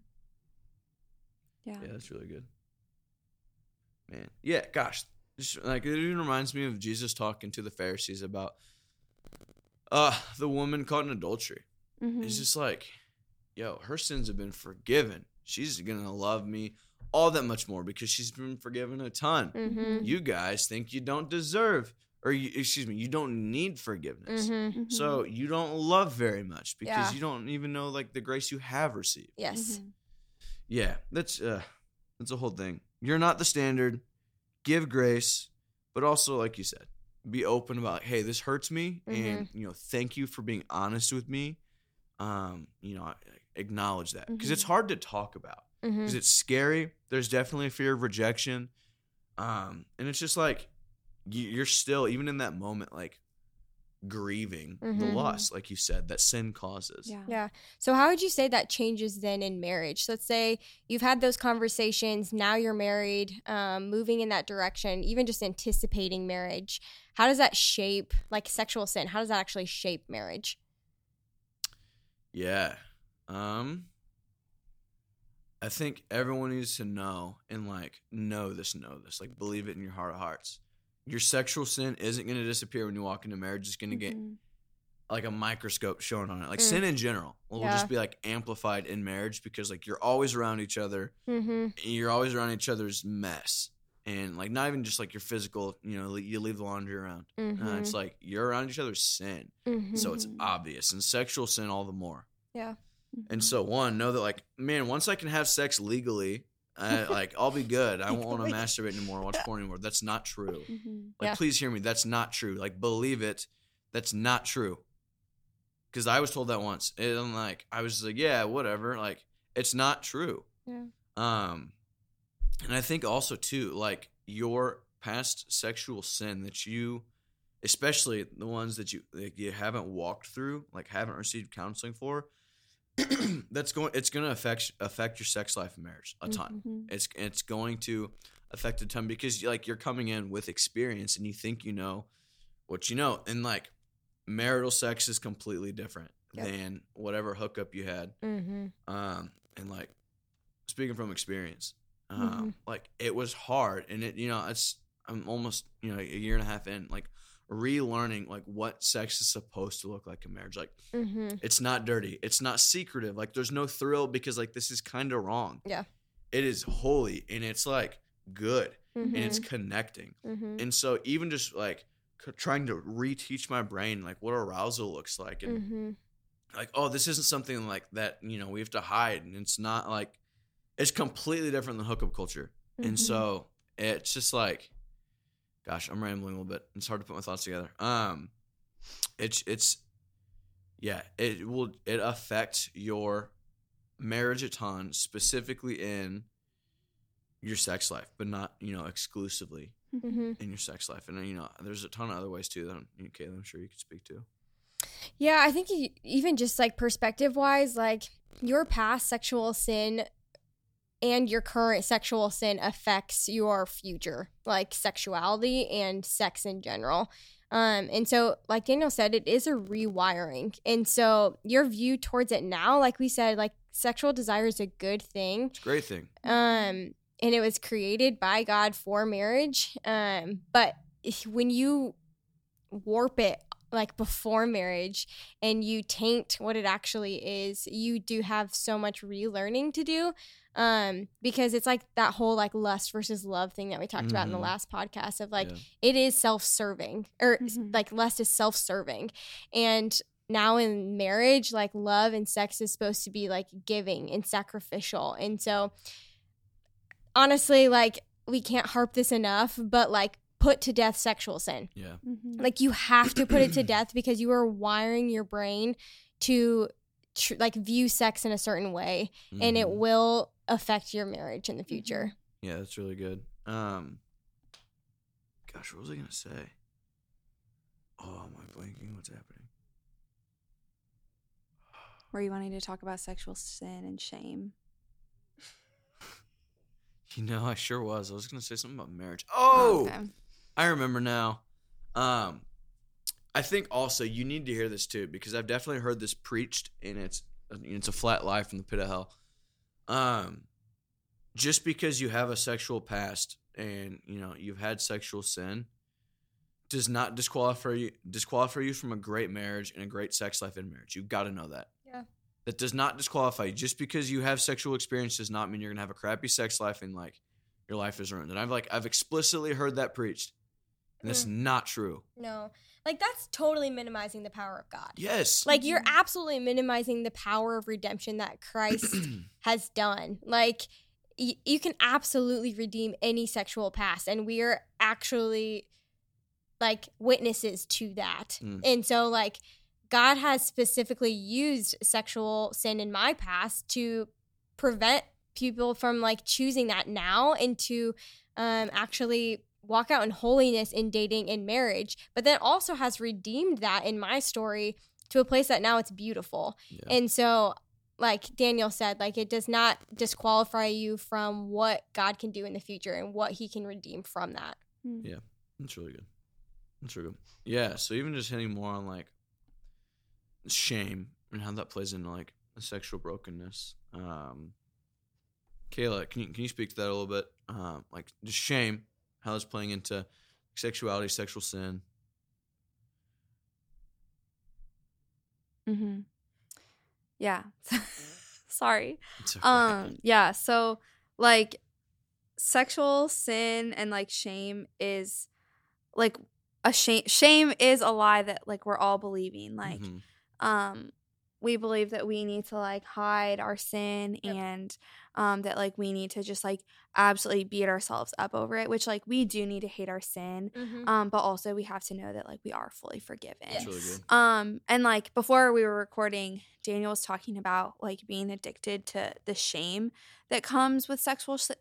Yeah. Yeah, that's really good. Man. Yeah, gosh. Just, like it even reminds me of Jesus talking to the Pharisees about uh the woman caught in adultery. Mhm. It's just like, yo, her sins have been forgiven. She's gonna love me all that much more because she's been forgiven a ton. Mm-hmm. You guys think you don't deserve, or you, excuse me, you don't need forgiveness. Mm-hmm. Mhm. So you don't love very much because Yeah. you don't even know like the grace you have received. Yes. Mhm. Yeah, that's uh that's a whole thing. You're not the standard. Give grace, but also like you said, be open about like, hey, this hurts me, and you know, thank you for being honest with me. Um, you know, acknowledge that because it's Mhm. hard to talk about Mm-hmm. because it's scary. There's definitely a fear of rejection, um, and it's just like you- you're still even in that moment like grieving the Mhm. loss, like you said, that sin causes. Yeah. Yeah. So how would you say that changes then in marriage? Let's say you've had those conversations, now you're married, um, moving in that direction, even just anticipating marriage. How does that shape, like sexual sin, how does that actually shape marriage? Yeah. Um I think everyone needs to know and like know this, know this, like believe it in your heart of hearts. Your sexual sin isn't going to disappear when you walk into marriage. It's going to get Mhm. like a microscope shown on it. Like Mm. sin in general will Yeah. just be like amplified in marriage because like you're always around each other. Mm-hmm. And you're always around each other's mess. And like not even just like your physical, you know, you leave the laundry around. Mm-hmm. Uh, it's like you're around each other's sin. mm-hmm. So it's Mhm. obvious. And sexual sin all the more. And Mhm. so, one, know that, like, man, once I can have sex legally, I, like, I'll be good. I won't want to Legally. masturbate anymore, watch porn anymore. That's not true. Mhm. Like, Yeah. please hear me. That's not true. Like, believe it. That's not true. Because I was told that once. And I'm like, I was like, yeah, whatever. Like, it's not true. Yeah. Um, and I think also, too, like, your past sexual sin that you, especially the ones that you like, you haven't walked through, like, haven't received counseling for, that's going it's going to affect affect your sex life and marriage a ton. Mhm. It's it's going to affect a ton because like you're coming in with experience and you think you know what you know, and like marital sex is completely different Yep. than whatever hookup you had. Mm-hmm. Um, and like speaking from experience, um, Mhm. like it was hard, and it you know it's I'm almost you know a year and a half in, like relearning like what sex is supposed to look like in marriage. Like Mm-hmm. it's not dirty, it's not secretive, like there's no thrill because like this is kind of wrong. Yeah. It is holy and it's like good Mm-hmm. and it's connecting. mm-hmm. And so even just like c- trying to reteach my brain like what arousal looks like, and Mm-hmm. like, oh, this isn't something like that, you know, we have to hide, and it's not like it's completely different than hookup culture. Mm-hmm. And so it's just like, gosh, I'm rambling a little bit. It's hard to put my thoughts together. Um, it's it's yeah, it will it affects your marriage a ton, specifically in your sex life, but not you know exclusively Mm-hmm. in your sex life. And you know, there's a ton of other ways too that I'm, Kayla, I'm sure you could speak to. Yeah, I think e- even just like perspective wise, like your past sexual sin and your current sexual sin affects your future, like sexuality and sex in general. Um, and so, like Daniel said, it is a rewiring. And so, your view towards it now, like we said, like sexual desire is a good thing. It's a great thing. Um, and it was created by God for marriage. Um, but if- when you warp it like before marriage and you taint what it actually is, you do have so much relearning to do. Um, because it's like that whole like lust versus love thing that we talked about in the Mhm. last podcast of like Yeah. it is self-serving or Mhm. like lust is self-serving. And now in marriage, like love and sex is supposed to be like giving and sacrificial. And so honestly, like we can't harp this enough, but like put to death sexual sin. Yeah. Mhm. Like you have to put it to death because you are wiring your brain to tr- like view sex in a certain way, and it Mhm. will affect your marriage in the future. Yeah, that's really good. Um, gosh, what was I gonna say? Oh, am I blanking? What's happening? Were you wanting to talk about sexual sin and shame? You know, I sure was. I was gonna say something about marriage. Oh, Okay. I remember now. Um, I think also you need to hear this too because I've definitely heard this preached, and it's it's a flat lie from the pit of hell. Um, just because you have a sexual past and you know you've had sexual sin does not disqualify you disqualify you from a great marriage and a great sex life in marriage. You've got to know that. Yeah. That does not disqualify you. Just because you have sexual experience does not mean you're gonna have a crappy sex life and like your life is ruined. And I've like I've explicitly heard that preached, and that's Mm. not true. No, like that's totally minimizing the power of God. Yes. Like you're absolutely minimizing the power of redemption that Christ has done. Like y- you can absolutely redeem any sexual past, and we are actually like witnesses to that. Mm. And so like God has specifically used sexual sin in my past to prevent people from like choosing that now and to um, actually walk out in holiness in dating and marriage, but then also has redeemed that in my story to a place that now it's beautiful. Yeah. And so like Daniel said, like it does not disqualify you from what God can do in the future and what he can redeem from that. Yeah, that's really good. That's really good. Yeah, so even just hitting more on like shame and how that plays into like a sexual brokenness. Um, Kayla, can you can you speak to that a little bit? Um, like just shame, how it's playing into sexuality, sexual sin. Mm-hmm. Yeah. Sorry. It's okay. Um, yeah, so like sexual sin and like shame is like a shame shame is a lie that like we're all believing. Like Mhm. um we believe that we need to like hide our sin Yep. and um that like we need to just like absolutely beat ourselves up over it, which like we do need to hate our sin. Mm-hmm. Um, but also we have to know that like we are fully forgiven. That's really good. Um, and like before we were recording, Daniel was talking about like being addicted to the shame that comes with sexual si-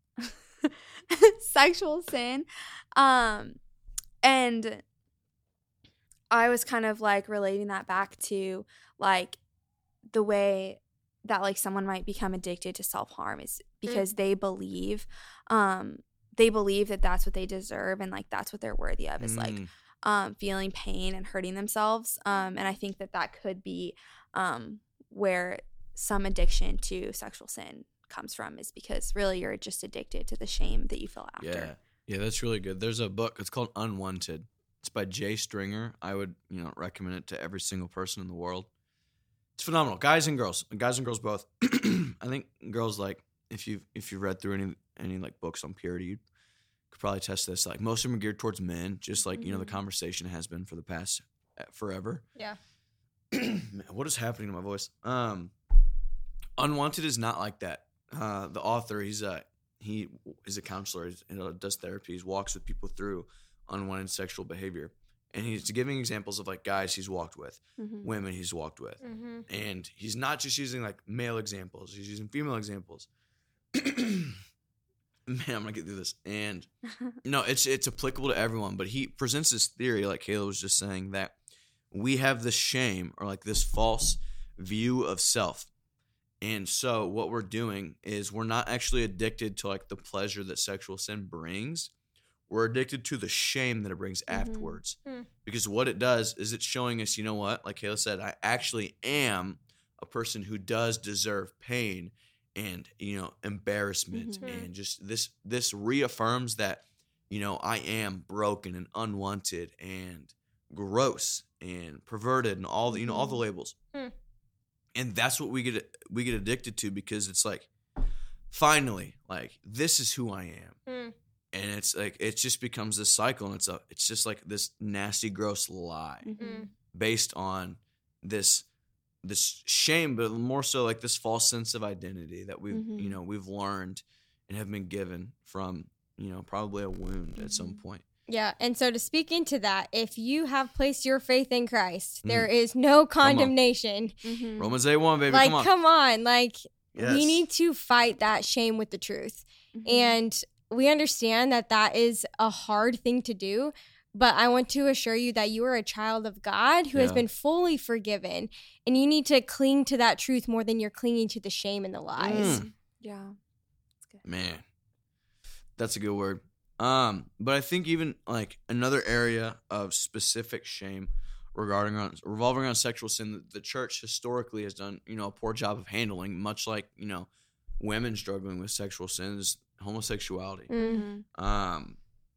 sexual sin. Um, and I was kind of like relating that back to like the way that like someone might become addicted to self-harm is because they believe um they believe that that's what they deserve and like that's what they're worthy of is like Mm. um, feeling pain and hurting themselves. Um, and I think that that could be um, where some addiction to sexual sin comes from is because really you're just addicted to the shame that you feel after. Yeah. Yeah, that's really good. There's a book. It's called Unwanted. It's by Jay Stringer. I would, you know, recommend it to every single person in the world. It's phenomenal. Guys and girls. Guys and girls both. I think girls like if you if you've read through any any like books on purity, you could probably test this. Like most of them are geared towards men, just like you know the Mhm. conversation has been for the past uh, forever. Yeah. Man, what is happening to my voice? Um, Unwanted is not like that. Uh, the author, he's a he is a counselor. He you know, does therapy. He walks with people through unwanted sexual behavior, and he's giving examples of like guys he's walked with, Mhm. women he's walked with, Mm-hmm. and he's not just using like male examples. He's using female examples. Man, I'm gonna get through this. And no, it's it's applicable to everyone. But he presents this theory, like Kayla was just saying, that we have this shame or like this false view of self. And so what we're doing is we're not actually addicted to like the pleasure that sexual sin brings. We're addicted to the shame that it brings Mhm. afterwards. Hmm. Because what it does is it's showing us, you know what? Like Kayla said, I actually am a person who does deserve pain and, you know, embarrassment. Mhm. And just this this reaffirms that, you know, I am broken and unwanted and gross and perverted and all the, you know, all the Mhm. labels. Hmm. And that's what we get we get addicted to because it's like, finally, like this is who I am. Hmm. And it's like it just becomes this cycle, and it's a it's just like this nasty, gross lie Mhm. based on this this shame, but more so like this false sense of identity that we've Mhm. you know we've learned and have been given from you know probably a wound at some Mhm. point. Yeah, and so to speak into that, if you have placed your faith in Christ, Mm. there is no condemnation. Mhm. Romans eight one, baby, Like, come on. come on. Like, Yes. we need to fight that shame with the truth. Mhm. And we understand that that is a hard thing to do. But I want to assure you that you are a child of God who has Yeah. been fully forgiven. And you need to cling to that truth more than you're clinging to the shame and the lies. Mm. Yeah. That's good. Man, that's a good word. Um, but I think even like another area of specific shame regarding on revolving around sexual sin that the church historically has done, you know, a poor job of handling, much like, you know, women struggling with sexual sins, homosexuality. Mm. Mhm. Um,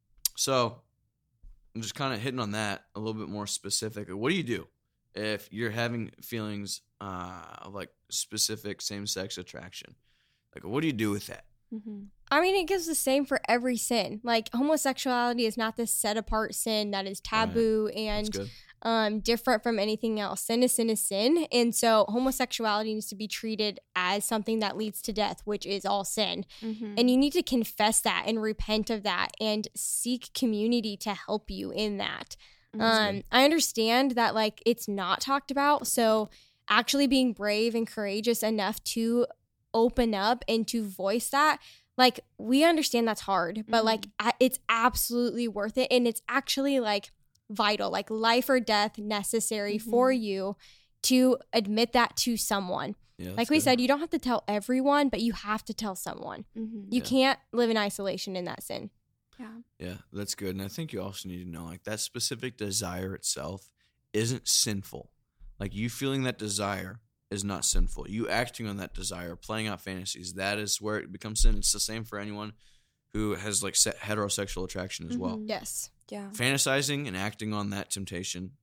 so I'm just kind of hitting on that a little bit more specific. What do you do if you're having feelings uh, of like specific same-sex attraction? Like, what do you do with that? Mhm. I mean, it gives the same for every sin. Like, homosexuality is not this set apart sin that is taboo That's and good. um, different from anything else. Sin is sin is sin. And so homosexuality needs to be treated as something that leads to death, which is all sin. Mhm. And you need to confess that and repent of that and seek community to help you in that. Mhm. Um, I understand that, like, it's not talked about. So actually being brave and courageous enough to open up and to voice that, like, we understand that's hard, but Mhm. like a- it's absolutely worth it. And it's actually like vital, like life or death necessary Mhm. for you to admit that to someone. Yeah, that's Like we good. said, you don't have to tell everyone, but you have to tell someone. Mhm. You Yeah. can't live in isolation in that sin. Yeah. Yeah, that's good. And I think you also need to know like that specific desire itself isn't sinful. Like you feeling that desire is not sinful. You acting on that desire, playing out fantasies, that is where it becomes sin. It's the same for anyone who has like se- heterosexual attraction as well. Mhm. Yes. Yeah. Fantasizing and acting on that temptation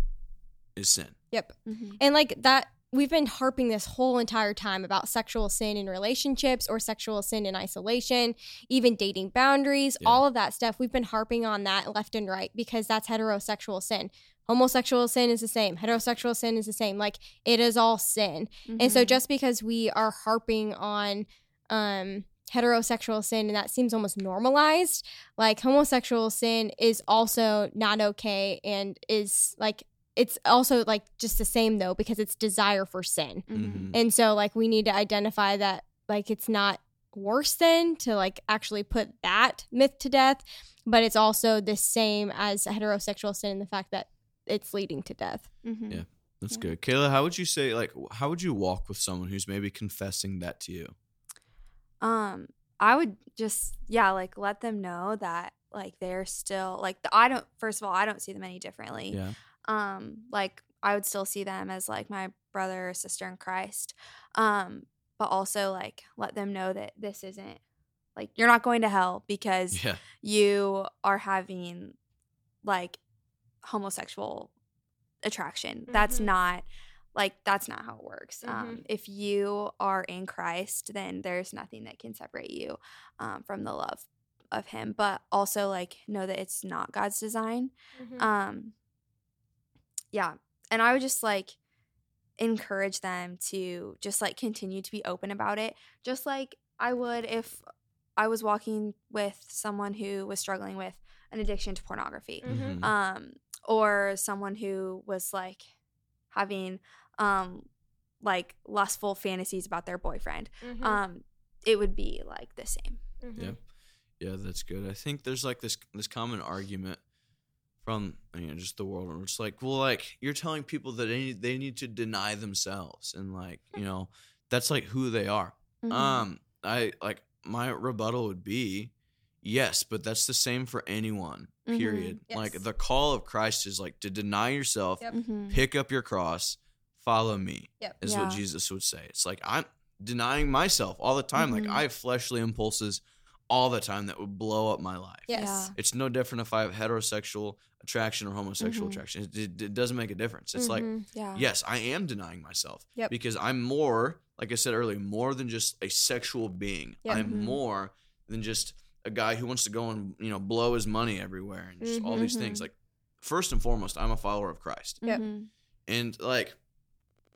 is sin. Yep. Mhm. And like that, we've been harping this whole entire time about sexual sin in relationships or sexual sin in isolation, even dating boundaries, Yeah. all of that stuff. We've been harping on that left and right because that's heterosexual sin. Homosexual sin is the same. Heterosexual sin is the same. Like, it is all sin. And so Mhm. just because we are harping on um, heterosexual sin and that seems almost normalized, like homosexual sin is also not okay and is like, it's also like just the same though because it's desire for sin. Mhm. Mhm. And so like we need to identify that like it's not worse than to like actually put that myth to death, but it's also the same as heterosexual sin in the fact that it's leading to death. Mhm. Yeah. That's Yeah. good. Kayla, how would you say, like, how would you walk with someone who's maybe confessing that to you? Um, I would just yeah, like let them know that like they're still like the, I don't first of all, I don't see them any differently. Yeah. Um, like I would still see them as like my brother or sister in Christ. Um, but also like let them know that this isn't like you're not going to hell because Yeah. you are having like homosexual attraction. That's Mhm. not like that's not how it works. Mhm. Um, if you are in Christ, then there's nothing that can separate you um, from the love of Him. But also like know that it's not God's design. Um, yeah, and I would just like encourage them to just like continue to be open about it, just like I would if I was walking with someone who was struggling with an addiction to pornography, Mhm. Mhm. um, or someone who was like having um like lustful fantasies about their boyfriend. Mhm. Um, it would be like the same. Mhm. Yeah. Yeah, that's good. I think there's like this this common argument from you know just the world where it's like, well, like you're telling people that they need, they need to deny themselves and like you know that's like who they are. Mhm. Um, I like my rebuttal would be, yes, but that's the same for anyone. Mhm. Period. Yes. Like the call of Christ is like to deny yourself, Yep. Mhm. pick up your cross, follow me. Yep. Is Yeah. what Jesus would say. It's like I'm denying myself all the time. Mhm. Like I have fleshly impulses all the time that would blow up my life. Yes. Yeah. It's no different if I have heterosexual attraction or homosexual Mhm. attraction. It, it, it doesn't make a difference. It's like, Mhm. Yeah. yes, I am denying myself Yep. because I'm more, like I said earlier, more than just a sexual being. Yep. I'm Mhm. more than just a guy who wants to go and, you know, blow his money everywhere and just all these things. Mhm. Like, first and foremost, I'm a follower of Christ. Yep. Mhm. And like,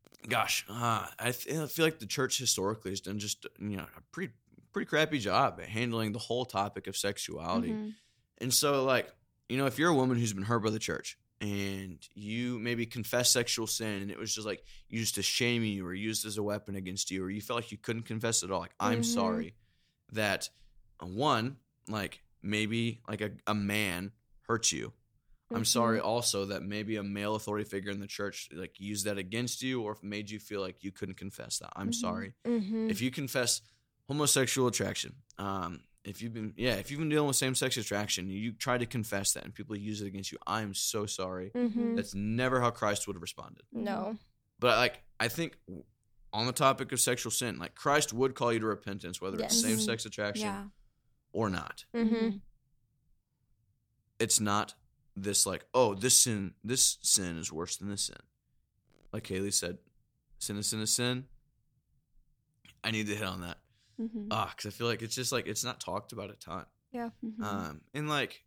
gosh, uh, I, th- I feel like the church historically has done just you know a pretty pretty crappy job at handling the whole topic of sexuality. Mhm. And so, like, you know, if you're a woman who's been hurt by the church and you maybe confess sexual sin and it was just like used to shame you or used as a weapon against you, or you felt like you couldn't confess at all, like, I'm Mhm. sorry that uh, one, like maybe like a, a man hurt you. I'm sorry also that maybe a male authority figure in the church like used that against you or made you feel like you couldn't confess that. I'm Mhm. sorry. Mm-hmm. If you confess homosexual attraction, um, if you've been yeah, if you've been dealing with same sex attraction, you try to confess that and people use it against you. I'm so sorry. Mm-hmm. That's never how Christ would have responded. No. But like I think on the topic of sexual sin, like Christ would call you to repentance, whether Yes. it's same sex attraction Yeah. or not. Mm-hmm. It's not this like, oh, this sin this sin is worse than this sin. Like Kaylee said, sin is sin is sin. I need to hit on that. Mhm. Ah, because I feel like it's just like it's not talked about a ton. Mhm. Um, and like,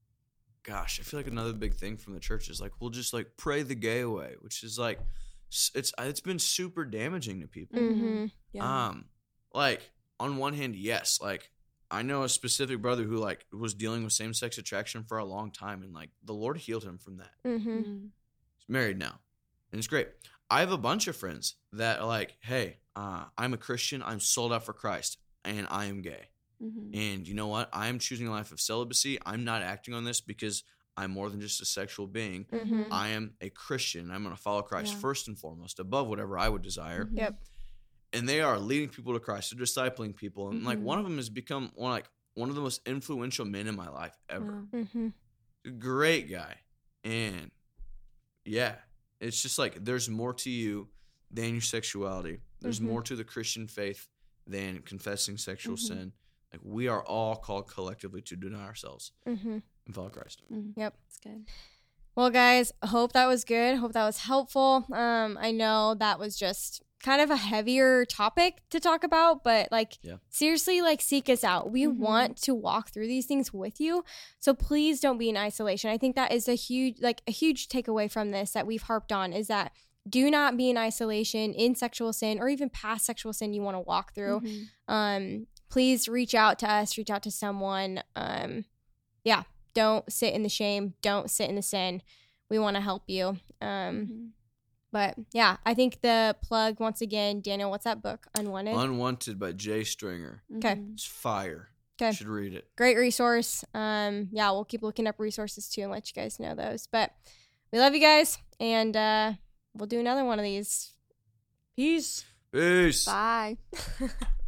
gosh, I feel like another big thing from the church is like we'll just like pray the gay away, which is like s- it's it's been super damaging to people. Mm-hmm. Yeah. Um, like on one hand, yes, like I know a specific brother who like was dealing with same sex attraction for a long time, and like the Lord healed him from that. Mm-hmm. Mhm. He's married now, and it's great. I have a bunch of friends that are like, hey, uh, I'm a Christian, I'm sold out for Christ, and I am gay. Mhm. And you know what? I am choosing a life of celibacy. I'm not acting on this because I'm more than just a sexual being. Mm-hmm. I am a Christian. I'm going to follow Christ Yeah. first and foremost, above whatever I would desire. Mhm. Yep. And they are leading people to Christ. They're discipling people. And like Mhm. one of them has become one like one of the most influential men in my life ever. Wow. Mm-hmm. Great guy. And yeah, it's just like there's more to you than your sexuality. There's Mhm. more to the Christian faith than confessing sexual Mhm. sin. Like we are all called collectively to deny ourselves Mm-hmm. and follow Christ. Mhm. Yep. That's good. Well, guys, hope that was good. Hope that was helpful. Um, I know that was just kind of a heavier topic to talk about, but like Yeah. seriously, like seek us out. We Mhm. want to walk through these things with you. So please don't be in isolation. I think that is a huge, like a huge takeaway from this that we've harped on is that do not be in isolation in sexual sin or even past sexual sin you want to walk through. Mhm. Um, please reach out to us, reach out to someone. Um, yeah, don't sit in the shame. Don't sit in the sin. We want to help you. Um, Mhm. but yeah, I think the plug once again, Daniel, what's that book? Unwanted. Unwanted by Jay Stringer. Okay. Mhm. It's fire. 'Kay. You should read it. Great resource. Um, yeah, we'll keep looking up resources too and let you guys know those. But we love you guys, and uh, we'll do another one of these. Peace. Peace. Bye.